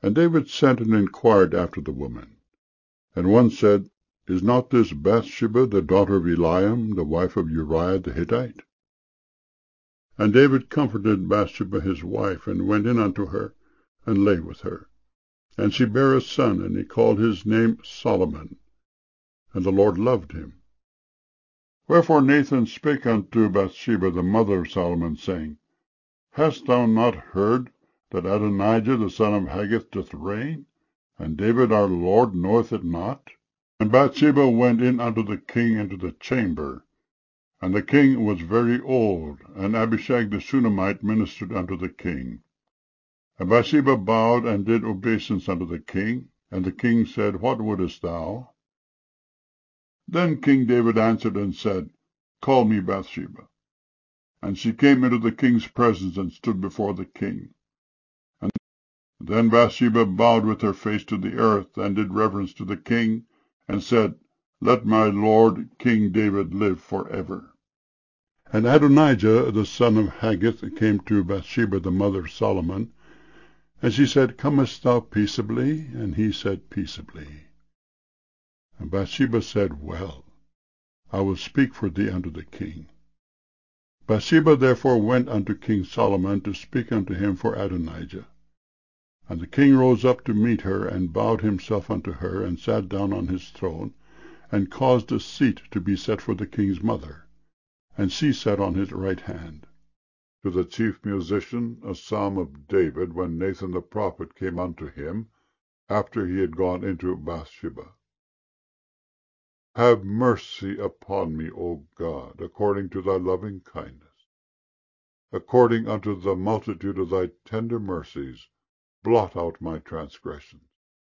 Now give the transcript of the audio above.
And David sent and inquired after the woman. And one said, Is not this Bathsheba the daughter of Eliam, the wife of Uriah the Hittite? And David comforted Bathsheba his wife, and went in unto her, and lay with her. And she bare a son, and he called his name Solomon. And the Lord loved him. Wherefore Nathan spake unto Bathsheba the mother of Solomon, saying, Hast thou not heard that Adonijah the son of Haggith doth reign? And David our Lord knoweth it not? And Bathsheba went in unto the king into the chamber. And the king was very old, and Abishag the Shunammite ministered unto the king. And Bathsheba bowed and did obeisance unto the king. And the king said, What wouldest thou? Then King David answered and said, Call me Bathsheba. And she came into the king's presence, and stood before the king. And then Bathsheba bowed with her face to the earth, and did reverence to the king, and said, Let my lord King David live for ever. And Adonijah the son of Haggith came to Bathsheba the mother of Solomon, and she said, Comest thou peaceably? And he said, Peaceably. And Bathsheba said, Well, I will speak for thee unto the king. Bathsheba therefore went unto King Solomon to speak unto him for Adonijah. And the king rose up to meet her, and bowed himself unto her, and sat down on his throne, and caused a seat to be set for the king's mother, and she sat on his right hand. To the chief musician a psalm of David, when Nathan the prophet came unto him, after he had gone into Bathsheba. Have mercy upon me, O God, according to thy loving kindness. According unto the multitude of thy tender mercies, blot out my transgressions.